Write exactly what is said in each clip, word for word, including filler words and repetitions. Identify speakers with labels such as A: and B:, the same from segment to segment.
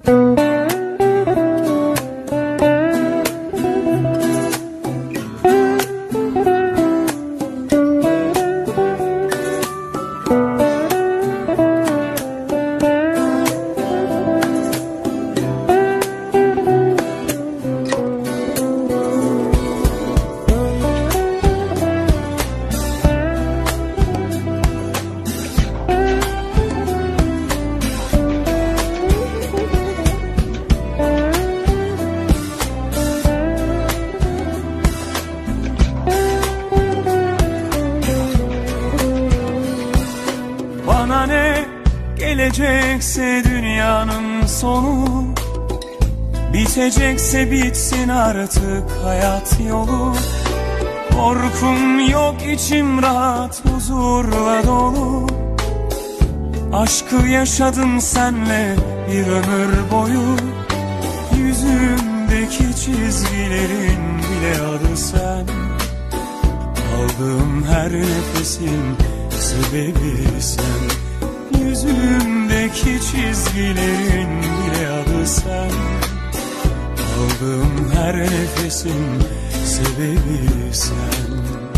A: Bana ne gelecekse dünyanın sonu, bitecekse bitsin artık hayat yolu. Korkum yok, içim rahat, huzurla dolu. Aşkı yaşadım senle bir ömür boyu. Yüzümdeki çizgilerin bile adı sen. Aldığım her nefesin sebebi sen. Yüzümdeki çizgilerin bile adı sen. Aldığım her nefesin sebebi sen.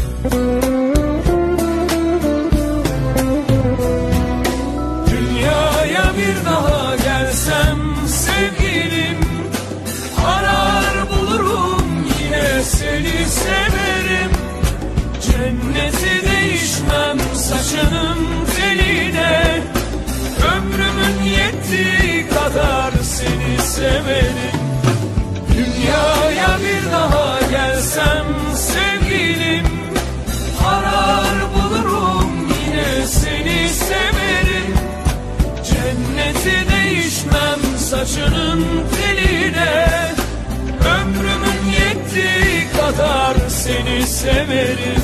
A: Dünyaya bir daha gelsem sevgilim, arar bulurum yine seni severim. Cenneti değişmem saçının teline, ömrümün yettiği kadar seni severim. Dünyaya bir daha gelsem sevgilim, arar bulurum yine seni severim. Cenneti değişmem saçının teline, ömrümün yettiği kadar seni severim.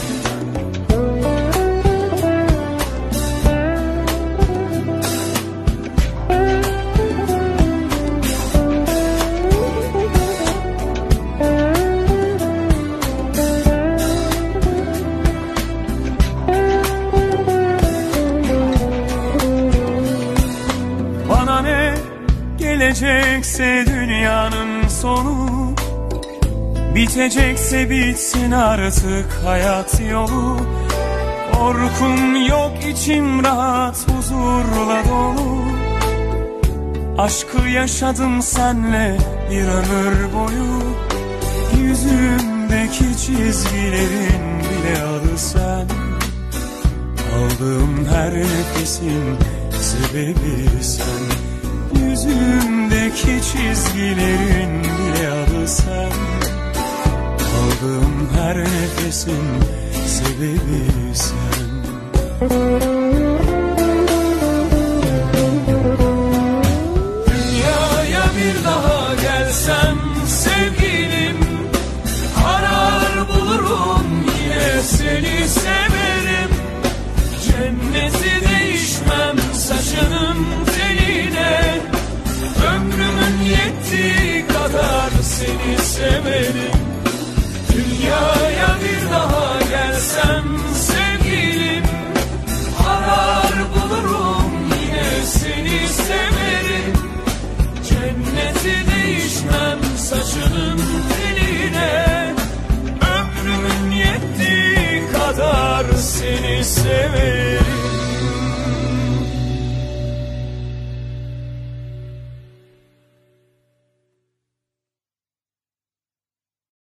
A: Bana ne gelecekse dünyanın sonu, bitecekse bitsin artık hayat yolu. Korkum yok, içim rahat, huzurla dolu. Aşkı yaşadım senle bir ömür boyu. Yüzümdeki çizgilerin bile adı sen. Aldığım her nefesin sebebi sen. Yüzümdeki çizgilerin bile adı sen. Aldığım her nefesin sebebi sen. Dünyaya bir daha gelsem sevgilim, arar bulurum yine seni severim. Cenneti